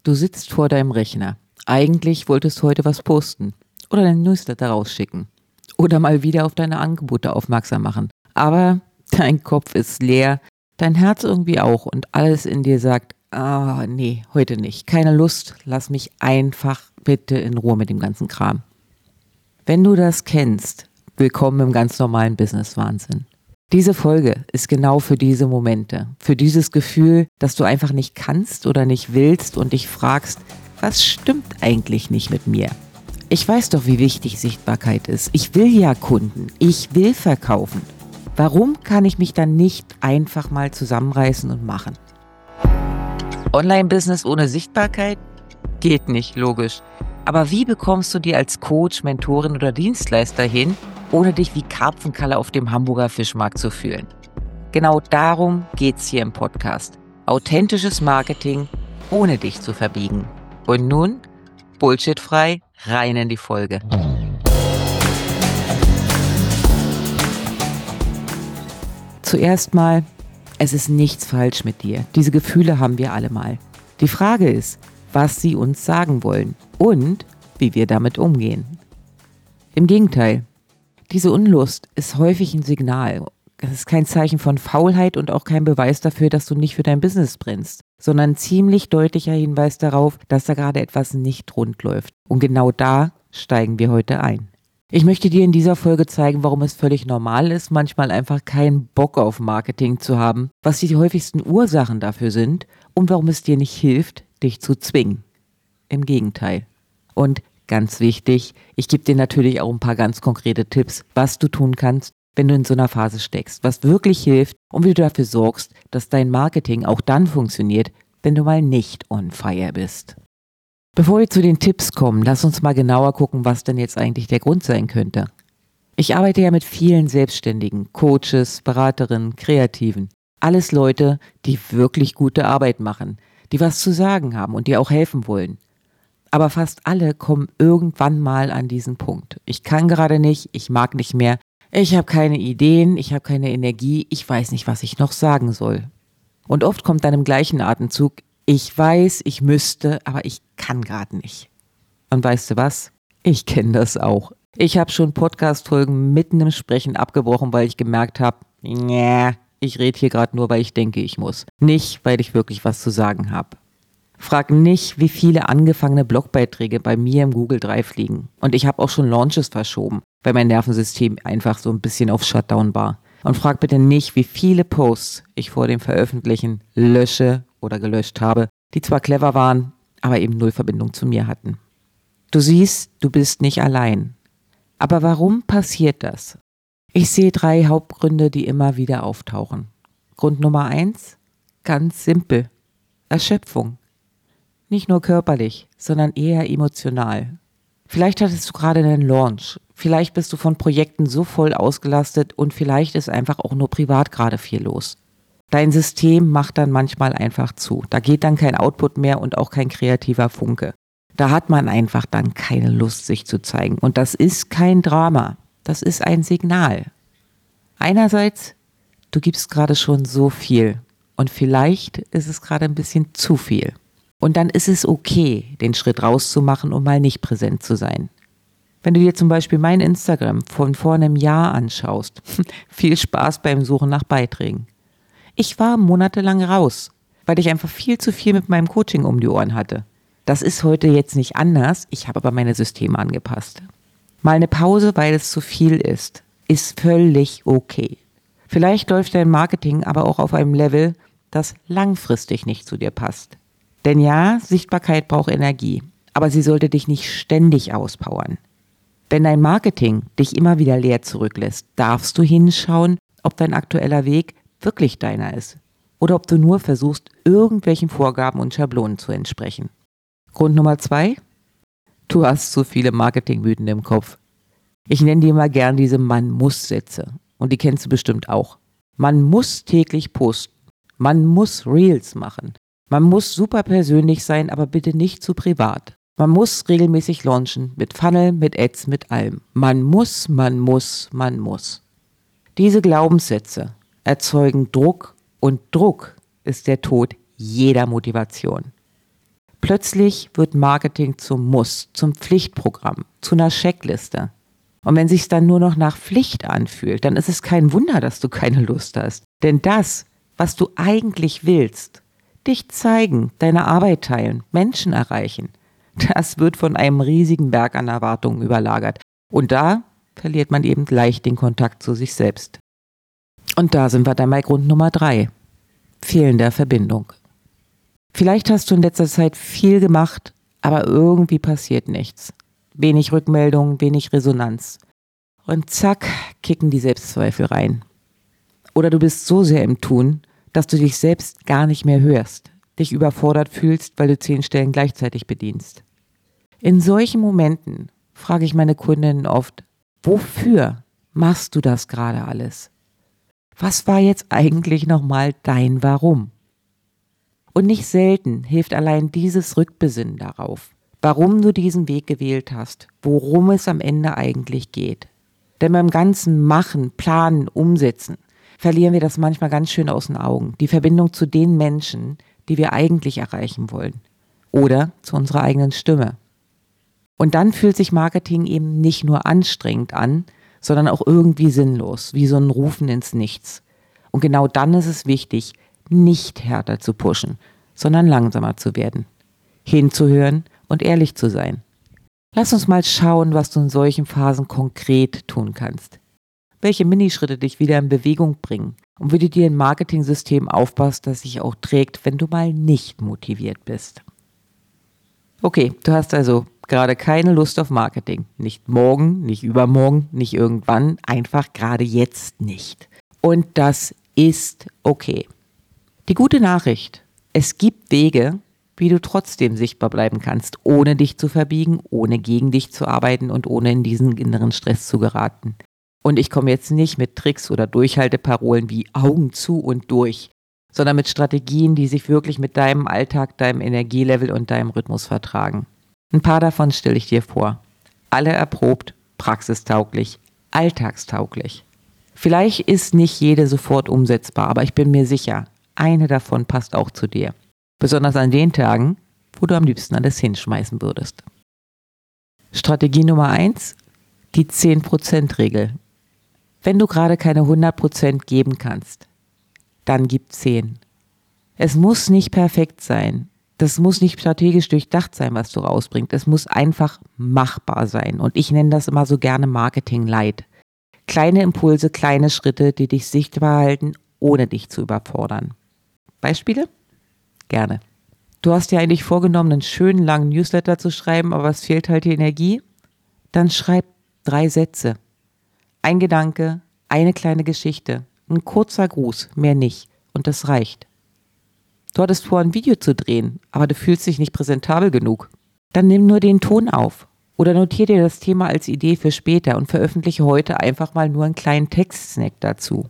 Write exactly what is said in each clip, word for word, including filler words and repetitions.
Du sitzt vor deinem Rechner. Eigentlich wolltest du heute was posten oder dein Newsletter rausschicken oder mal wieder auf deine Angebote aufmerksam machen. Aber dein Kopf ist leer, dein Herz irgendwie auch und alles in dir sagt, ah, nee, heute nicht. Keine Lust, lass mich einfach bitte in Ruhe mit dem ganzen Kram. Wenn du das kennst, willkommen im ganz normalen Business-Wahnsinn. Diese Folge ist genau für diese Momente, für dieses Gefühl, dass du einfach nicht kannst oder nicht willst und dich fragst, was stimmt eigentlich nicht mit mir? Ich weiß doch, wie wichtig Sichtbarkeit ist. Ich will ja Kunden, ich will verkaufen. Warum kann ich mich dann nicht einfach mal zusammenreißen und machen? Online-Business ohne Sichtbarkeit? Geht nicht, logisch. Aber wie bekommst du dir als Coach, Mentorin oder Dienstleister hin, ohne dich wie Karpfenkalle auf dem Hamburger Fischmarkt zu fühlen? Genau darum geht's hier im Podcast. Authentisches Marketing, ohne dich zu verbiegen. Und nun, bullshitfrei, rein in die Folge. Zuerst mal, es ist nichts falsch mit dir. Diese Gefühle haben wir alle mal. Die Frage ist, was sie uns sagen wollen und wie wir damit umgehen. Im Gegenteil, diese Unlust ist häufig ein Signal. Es ist kein Zeichen von Faulheit und auch kein Beweis dafür, dass du nicht für dein Business brennst, sondern ein ziemlich deutlicher Hinweis darauf, dass da gerade etwas nicht rund läuft. Und genau da steigen wir heute ein. Ich möchte dir in dieser Folge zeigen, warum es völlig normal ist, manchmal einfach keinen Bock auf Marketing zu haben, was die häufigsten Ursachen dafür sind und warum es dir nicht hilft, dich zu zwingen. Im Gegenteil. Und ganz wichtig, ich gebe dir natürlich auch ein paar ganz konkrete Tipps, was du tun kannst, wenn du in so einer Phase steckst, was wirklich hilft und wie du dafür sorgst, dass dein Marketing auch dann funktioniert, wenn du mal nicht on fire bist. Bevor wir zu den Tipps kommen, lass uns mal genauer gucken, was denn jetzt eigentlich der Grund sein könnte. Ich arbeite ja mit vielen Selbstständigen, Coaches, Beraterinnen, Kreativen. Alles Leute, die wirklich gute Arbeit machen, die was zu sagen haben und dir auch helfen wollen. Aber fast alle kommen irgendwann mal an diesen Punkt. Ich kann gerade nicht, ich mag nicht mehr, ich habe keine Ideen, ich habe keine Energie, ich weiß nicht, was ich noch sagen soll. Und oft kommt dann im gleichen Atemzug, ich weiß, ich müsste, aber ich kann gerade nicht. Und weißt du was? Ich kenne das auch. Ich habe schon Podcast-Folgen mitten im Sprechen abgebrochen, weil ich gemerkt habe, nee, ich rede hier gerade nur, weil ich denke, ich muss. Nicht, weil ich wirklich was zu sagen habe. Frag nicht, wie viele angefangene Blogbeiträge bei mir im Google Drive liegen. Und ich habe auch schon Launches verschoben, weil mein Nervensystem einfach so ein bisschen auf Shutdown war. Und frag bitte nicht, wie viele Posts ich vor dem Veröffentlichen lösche oder gelöscht habe, die zwar clever waren, aber eben null Verbindung zu mir hatten. Du siehst, du bist nicht allein. Aber warum passiert das? Ich sehe drei Hauptgründe, die immer wieder auftauchen. Grund Nummer eins, ganz simpel, Erschöpfung. Nicht nur körperlich, sondern eher emotional. Vielleicht hattest du gerade einen Launch, vielleicht bist du von Projekten so voll ausgelastet und vielleicht ist einfach auch nur privat gerade viel los. Dein System macht dann manchmal einfach zu. Da geht dann kein Output mehr und auch kein kreativer Funke. Da hat man einfach dann keine Lust, sich zu zeigen. Und das ist kein Drama, das ist ein Signal. Einerseits, du gibst gerade schon so viel und vielleicht ist es gerade ein bisschen zu viel. Und dann ist es okay, den Schritt rauszumachen und mal nicht präsent zu sein. Wenn du dir zum Beispiel mein Instagram von vor einem Jahr anschaust, viel Spaß beim Suchen nach Beiträgen. Ich war monatelang raus, weil ich einfach viel zu viel mit meinem Coaching um die Ohren hatte. Das ist heute jetzt nicht anders, ich habe aber meine Systeme angepasst. Mal eine Pause, weil es zu viel ist, ist völlig okay. Vielleicht läuft dein Marketing aber auch auf einem Level, das langfristig nicht zu dir passt. Denn ja, Sichtbarkeit braucht Energie, aber sie sollte dich nicht ständig auspowern. Wenn dein Marketing dich immer wieder leer zurücklässt, darfst du hinschauen, ob dein aktueller Weg wirklich deiner ist oder ob du nur versuchst, irgendwelchen Vorgaben und Schablonen zu entsprechen. Grund Nummer zwei, du hast zu viele Marketingmythen im Kopf. Ich nenne dir mal gern diese Man-Muss-Sätze und die kennst du bestimmt auch. Man muss täglich posten, man muss Reels machen. Man muss super persönlich sein, aber bitte nicht zu privat. Man muss regelmäßig launchen, mit Funnel, mit Ads, mit allem. Man muss, man muss, man muss. Diese Glaubenssätze erzeugen Druck und Druck ist der Tod jeder Motivation. Plötzlich wird Marketing zum Muss, zum Pflichtprogramm, zu einer Checkliste. Und wenn sich's dann nur noch nach Pflicht anfühlt, dann ist es kein Wunder, dass du keine Lust hast. Denn das, was du eigentlich willst, dich zeigen, deine Arbeit teilen, Menschen erreichen, das wird von einem riesigen Berg an Erwartungen überlagert. Und da verliert man eben leicht den Kontakt zu sich selbst. Und da sind wir dann bei Grund Nummer drei. Fehlender Verbindung. Vielleicht hast du in letzter Zeit viel gemacht, aber irgendwie passiert nichts. Wenig Rückmeldung, wenig Resonanz. Und zack, kicken die Selbstzweifel rein. Oder du bist so sehr im Tun, dass du dich selbst gar nicht mehr hörst, dich überfordert fühlst, weil du zehn Stellen gleichzeitig bedienst. In solchen Momenten frage ich meine Kundinnen oft, wofür machst du das gerade alles? Was war jetzt eigentlich nochmal dein Warum? Und nicht selten hilft allein dieses Rückbesinnen darauf, warum du diesen Weg gewählt hast, worum es am Ende eigentlich geht. Denn beim ganzen Machen, Planen, Umsetzen verlieren wir das manchmal ganz schön aus den Augen, die Verbindung zu den Menschen, die wir eigentlich erreichen wollen oder zu unserer eigenen Stimme. Und dann fühlt sich Marketing eben nicht nur anstrengend an, sondern auch irgendwie sinnlos, wie so ein Rufen ins Nichts. Und genau dann ist es wichtig, nicht härter zu pushen, sondern langsamer zu werden, hinzuhören und ehrlich zu sein. Lass uns mal schauen, was du in solchen Phasen konkret tun kannst. Welche Minischritte dich wieder in Bewegung bringen und wie du dir ein Marketing-System aufbaust, das sich auch trägt, wenn du mal nicht motiviert bist. Okay, du hast also gerade keine Lust auf Marketing. Nicht morgen, nicht übermorgen, nicht irgendwann, einfach gerade jetzt nicht. Und das ist okay. Die gute Nachricht, es gibt Wege, wie du trotzdem sichtbar bleiben kannst, ohne dich zu verbiegen, ohne gegen dich zu arbeiten und ohne in diesen inneren Stress zu geraten. Und ich komme jetzt nicht mit Tricks oder Durchhalteparolen wie Augen zu und durch, sondern mit Strategien, die sich wirklich mit deinem Alltag, deinem Energielevel und deinem Rhythmus vertragen. Ein paar davon stelle ich dir vor. Alle erprobt, praxistauglich, alltagstauglich. Vielleicht ist nicht jede sofort umsetzbar, aber ich bin mir sicher, eine davon passt auch zu dir. Besonders an den Tagen, wo du am liebsten alles hinschmeißen würdest. Strategie Nummer eins, die zehn Prozent Regel. Wenn du gerade keine hundert Prozent geben kannst, dann gib zehn. Es muss nicht perfekt sein. Das muss nicht strategisch durchdacht sein, was du rausbringst. Es muss einfach machbar sein. Und ich nenne das immer so gerne Marketing Light. Kleine Impulse, kleine Schritte, die dich sichtbar halten, ohne dich zu überfordern. Beispiele? Gerne. Du hast dir eigentlich vorgenommen, einen schönen langen Newsletter zu schreiben, aber es fehlt halt die Energie? Dann schreib drei Sätze. Ein Gedanke, eine kleine Geschichte, ein kurzer Gruß, mehr nicht. Und das reicht. Du hattest vor, ein Video zu drehen, aber du fühlst dich nicht präsentabel genug. Dann nimm nur den Ton auf. Oder notiere dir das Thema als Idee für später und veröffentliche heute einfach mal nur einen kleinen Textsnack dazu.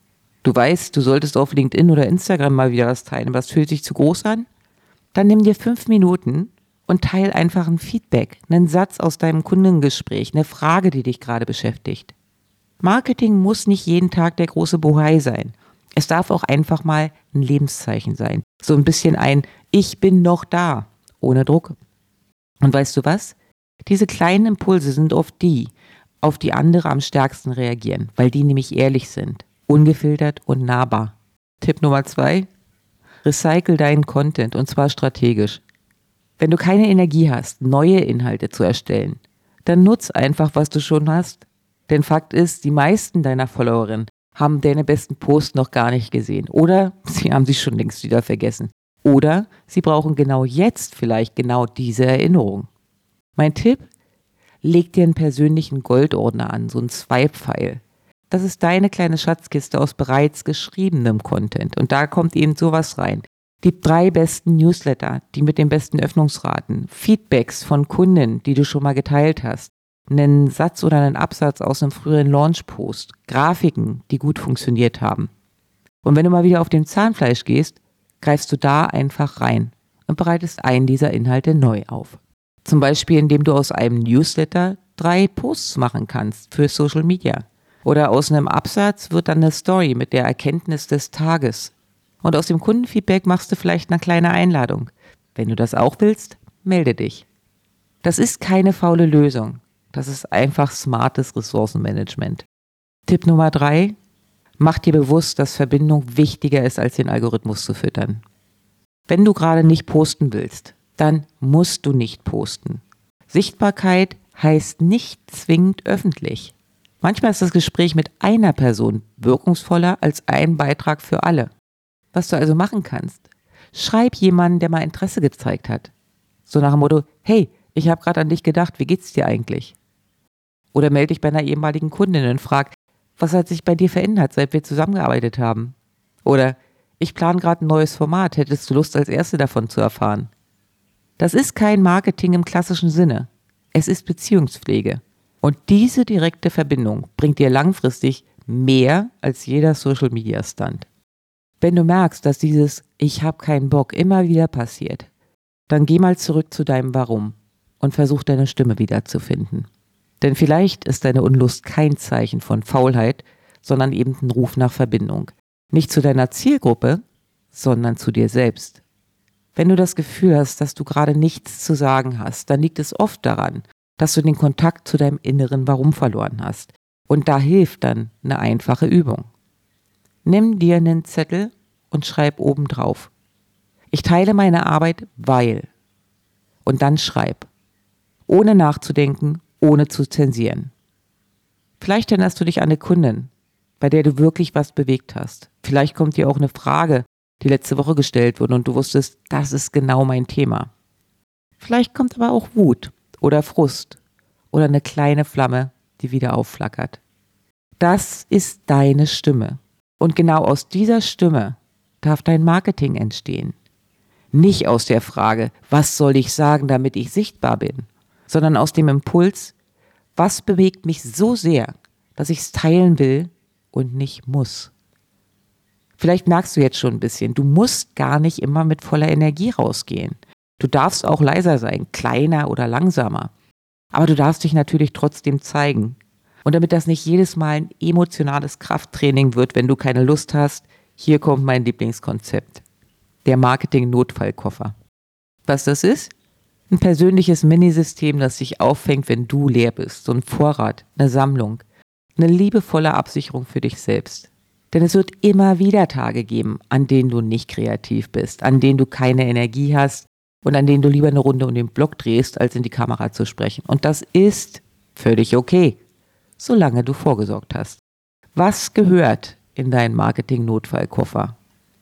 Du weißt, du solltest auf LinkedIn oder Instagram mal wieder was teilen, aber es fühlt sich zu groß an? Dann nimm dir fünf Minuten und teile einfach ein Feedback, einen Satz aus deinem Kundengespräch, eine Frage, die dich gerade beschäftigt. Marketing muss nicht jeden Tag der große Bohai sein. Es darf auch einfach mal ein Lebenszeichen sein. So ein bisschen ein Ich bin noch da, ohne Druck. Und weißt du was? Diese kleinen Impulse sind oft die, auf die andere am stärksten reagieren, weil die nämlich ehrlich sind, ungefiltert und nahbar. Tipp Nummer zwei, recycle deinen Content und zwar strategisch. Wenn du keine Energie hast, neue Inhalte zu erstellen, dann nutz einfach, was du schon hast. Denn Fakt ist, die meisten deiner Followerinnen haben deine besten Posts noch gar nicht gesehen. Oder sie haben sie schon längst wieder vergessen. Oder sie brauchen genau jetzt vielleicht genau diese Erinnerung. Mein Tipp, leg dir einen persönlichen Goldordner an, so einen Swipe-File. Das ist deine kleine Schatzkiste aus bereits geschriebenem Content. Und da kommt eben sowas rein. Die drei besten Newsletter, die mit den besten Öffnungsraten, Feedbacks von Kunden, die du schon mal geteilt hast, einen Satz oder einen Absatz aus einem früheren Launch-Post, Grafiken, die gut funktioniert haben. Und wenn du mal wieder auf dem Zahnfleisch gehst, greifst du da einfach rein und bereitest einen dieser Inhalte neu auf. Zum Beispiel, indem du aus einem Newsletter drei Posts machen kannst für Social Media. Oder aus einem Absatz wird dann eine Story mit der Erkenntnis des Tages. Und aus dem Kundenfeedback machst du vielleicht eine kleine Einladung. Wenn du das auch willst, melde dich. Das ist keine faule Lösung. Das ist einfach smartes Ressourcenmanagement. Tipp Nummer drei. Mach dir bewusst, dass Verbindung wichtiger ist, als den Algorithmus zu füttern. Wenn du gerade nicht posten willst, dann musst du nicht posten. Sichtbarkeit heißt nicht zwingend öffentlich. Manchmal ist das Gespräch mit einer Person wirkungsvoller als ein Beitrag für alle. Was du also machen kannst, schreib jemanden, der mal Interesse gezeigt hat. So nach dem Motto, hey, ich habe gerade an dich gedacht, wie geht's dir eigentlich? Oder melde dich bei einer ehemaligen Kundin und frag, was hat sich bei dir verändert, seit wir zusammengearbeitet haben? Oder ich plane gerade ein neues Format, hättest du Lust, als Erste davon zu erfahren? Das ist kein Marketing im klassischen Sinne. Es ist Beziehungspflege. Und diese direkte Verbindung bringt dir langfristig mehr als jeder Social-Media-Stunt. Wenn du merkst, dass dieses Ich habe keinen Bock immer wieder passiert, dann geh mal zurück zu deinem Warum und versuch deine Stimme wiederzufinden. Denn vielleicht ist deine Unlust kein Zeichen von Faulheit, sondern eben ein Ruf nach Verbindung. Nicht zu deiner Zielgruppe, sondern zu dir selbst. Wenn du das Gefühl hast, dass du gerade nichts zu sagen hast, dann liegt es oft daran, dass du den Kontakt zu deinem inneren Warum verloren hast. Und da hilft dann eine einfache Übung. Nimm dir einen Zettel und schreib oben drauf: Ich teile meine Arbeit, weil. Und dann schreib. Ohne nachzudenken, ohne zu zensieren. Vielleicht erinnerst du dich an eine Kundin, bei der du wirklich was bewegt hast. Vielleicht kommt dir auch eine Frage, die letzte Woche gestellt wurde und du wusstest, das ist genau mein Thema. Vielleicht kommt aber auch Wut oder Frust oder eine kleine Flamme, die wieder aufflackert. Das ist deine Stimme. Und genau aus dieser Stimme darf dein Marketing entstehen. Nicht aus der Frage, was soll ich sagen, damit ich sichtbar bin, sondern aus dem Impuls, was bewegt mich so sehr, dass ich es teilen will und nicht muss. Vielleicht merkst du jetzt schon ein bisschen, du musst gar nicht immer mit voller Energie rausgehen. Du darfst auch leiser sein, kleiner oder langsamer. Aber du darfst dich natürlich trotzdem zeigen. Und damit das nicht jedes Mal ein emotionales Krafttraining wird, wenn du keine Lust hast, hier kommt mein Lieblingskonzept. Der Marketing-Notfallkoffer. Was das ist? Ein persönliches Minisystem, das dich auffängt, wenn du leer bist. So ein Vorrat, eine Sammlung, eine liebevolle Absicherung für dich selbst. Denn es wird immer wieder Tage geben, an denen du nicht kreativ bist, an denen du keine Energie hast und an denen du lieber eine Runde um den Block drehst, als in die Kamera zu sprechen. Und das ist völlig okay, solange du vorgesorgt hast. Was gehört in deinen Marketing-Notfallkoffer?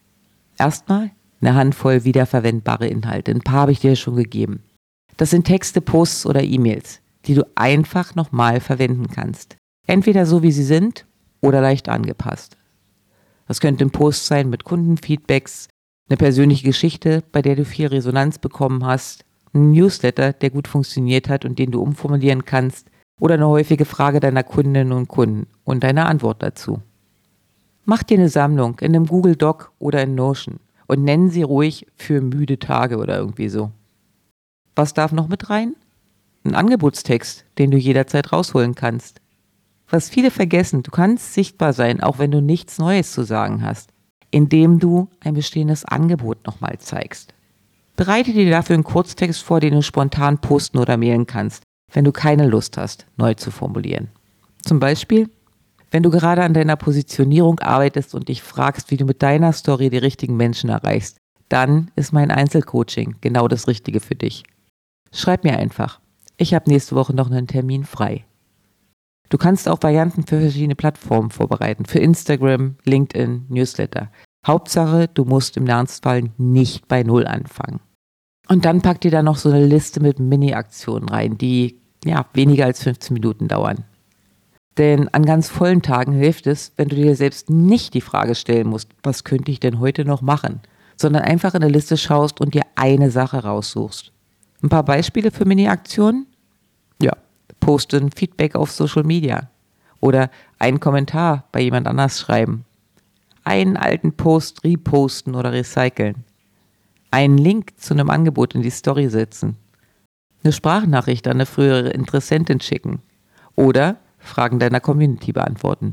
Erstmal eine Handvoll wiederverwendbare Inhalte. Ein paar habe ich dir schon gegeben. Das sind Texte, Posts oder E-Mails, die du einfach nochmal verwenden kannst. Entweder so, wie sie sind, oder leicht angepasst. Das könnte ein Post sein mit Kundenfeedbacks, eine persönliche Geschichte, bei der du viel Resonanz bekommen hast, ein Newsletter, der gut funktioniert hat und den du umformulieren kannst, oder eine häufige Frage deiner Kundinnen und Kunden und deine Antwort dazu. Mach dir eine Sammlung in einem Google Doc oder in Notion und nenn sie ruhig für müde Tage oder irgendwie so. Was darf noch mit rein? Ein Angebotstext, den du jederzeit rausholen kannst. Was viele vergessen, du kannst sichtbar sein, auch wenn du nichts Neues zu sagen hast, indem du ein bestehendes Angebot nochmal zeigst. Bereite dir dafür einen Kurztext vor, den du spontan posten oder mailen kannst, wenn du keine Lust hast, neu zu formulieren. Zum Beispiel, wenn du gerade an deiner Positionierung arbeitest und dich fragst, wie du mit deiner Story die richtigen Menschen erreichst, dann ist mein Einzelcoaching genau das Richtige für dich. Schreib mir einfach. Ich habe nächste Woche noch einen Termin frei. Du kannst auch Varianten für verschiedene Plattformen vorbereiten, für Instagram, LinkedIn, Newsletter. Hauptsache, du musst im Ernstfall nicht bei Null anfangen. Und dann pack dir da noch so eine Liste mit Mini-Aktionen rein, die ja weniger als fünfzehn Minuten dauern. Denn an ganz vollen Tagen hilft es, wenn du dir selbst nicht die Frage stellen musst, was könnte ich denn heute noch machen, sondern einfach in der Liste schaust und dir eine Sache raussuchst. Ein paar Beispiele für Mini-Aktionen? Ja, poste ein Feedback auf Social Media oder einen Kommentar bei jemand anders schreiben, einen alten Post reposten oder recyceln, einen Link zu einem Angebot in die Story setzen, eine Sprachnachricht an eine frühere Interessentin schicken oder Fragen deiner Community beantworten.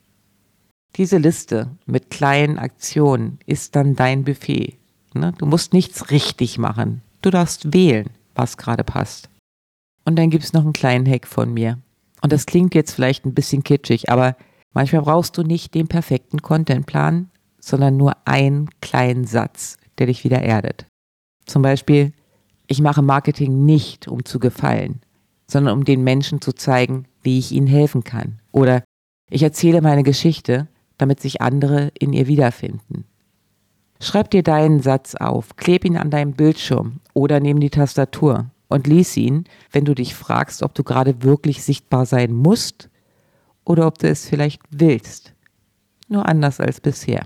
Diese Liste mit kleinen Aktionen ist dann dein Buffet. Du musst nichts richtig machen. Du darfst wählen, was gerade passt. Und dann gibt es noch einen kleinen Hack von mir. Und das klingt jetzt vielleicht ein bisschen kitschig, aber manchmal brauchst du nicht den perfekten Contentplan, sondern nur einen kleinen Satz, der dich wieder erdet. Zum Beispiel, ich mache Marketing nicht, um zu gefallen, sondern um den Menschen zu zeigen, wie ich ihnen helfen kann. Oder ich erzähle meine Geschichte, damit sich andere in ihr wiederfinden. Schreib dir deinen Satz auf, kleb ihn an deinem Bildschirm oder neben die Tastatur und lies ihn, wenn du dich fragst, ob du gerade wirklich sichtbar sein musst oder ob du es vielleicht willst. Nur anders als bisher.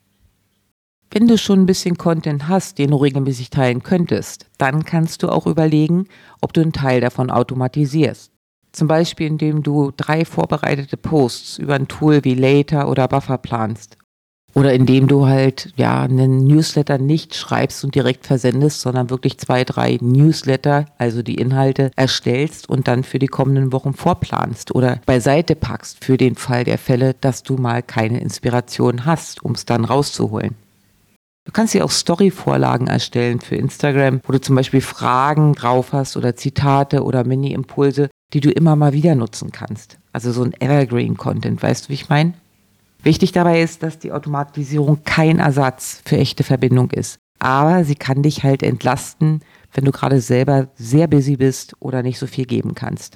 Wenn du schon ein bisschen Content hast, den du regelmäßig teilen könntest, dann kannst du auch überlegen, ob du einen Teil davon automatisierst. Zum Beispiel, indem du drei vorbereitete Posts über ein Tool wie Later oder Buffer planst. Oder indem du halt ja einen Newsletter nicht schreibst und direkt versendest, sondern wirklich zwei, drei Newsletter, also die Inhalte, erstellst und dann für die kommenden Wochen vorplanst oder beiseite packst für den Fall der Fälle, dass du mal keine Inspiration hast, um es dann rauszuholen. Du kannst dir auch Story-Vorlagen erstellen für Instagram, wo du zum Beispiel Fragen drauf hast oder Zitate oder Mini-Impulse, die du immer mal wieder nutzen kannst. Also so ein Evergreen-Content, weißt du, wie ich meine? Wichtig dabei ist, dass die Automatisierung kein Ersatz für echte Verbindung ist. Aber sie kann dich halt entlasten, wenn du gerade selber sehr busy bist oder nicht so viel geben kannst.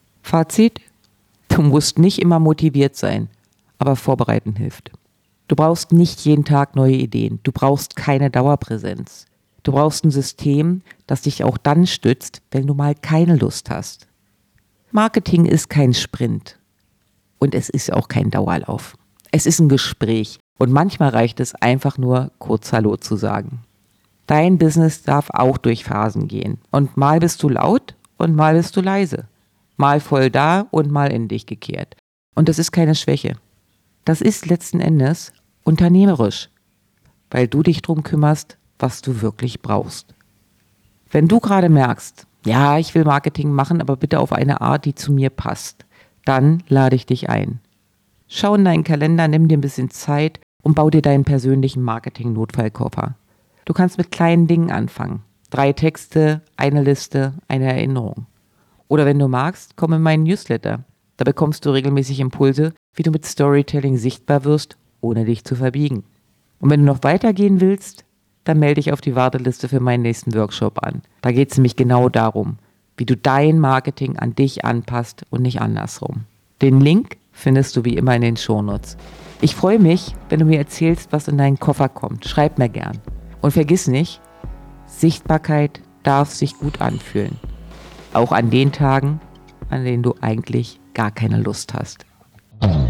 Fazit: Du musst nicht immer motiviert sein, aber vorbereiten hilft. Du brauchst nicht jeden Tag neue Ideen. Du brauchst keine Dauerpräsenz. Du brauchst ein System, das dich auch dann stützt, wenn du mal keine Lust hast. Marketing ist kein Sprint und es ist auch kein Dauerlauf. Es ist ein Gespräch und manchmal reicht es einfach nur, kurz Hallo zu sagen. Dein Business darf auch durch Phasen gehen. Und mal bist du laut und mal bist du leise. Mal voll da und mal in dich gekehrt. Und das ist keine Schwäche. Das ist letzten Endes unternehmerisch, weil du dich drum kümmerst, was du wirklich brauchst. Wenn du gerade merkst, ja, ich will Marketing machen, aber bitte auf eine Art, die zu mir passt, dann lade ich dich ein. Schau in deinen Kalender, nimm dir ein bisschen Zeit und bau dir deinen persönlichen Marketing-Notfallkoffer. Du kannst mit kleinen Dingen anfangen. Drei Texte, eine Liste, eine Erinnerung. Oder wenn du magst, komm in meinen Newsletter. Da bekommst du regelmäßig Impulse, wie du mit Storytelling sichtbar wirst, ohne dich zu verbiegen. Und wenn du noch weitergehen willst, dann melde dich auf die Warteliste für meinen nächsten Workshop an. Da geht es nämlich genau darum, wie du dein Marketing an dich anpasst und nicht andersrum. Den Link findest du wie immer in den Shownotes. Ich freue mich, wenn du mir erzählst, was in deinen Koffer kommt. Schreib mir gern. Und vergiss nicht, Sichtbarkeit darf sich gut anfühlen. Auch an den Tagen, an denen du eigentlich gar keine Lust hast.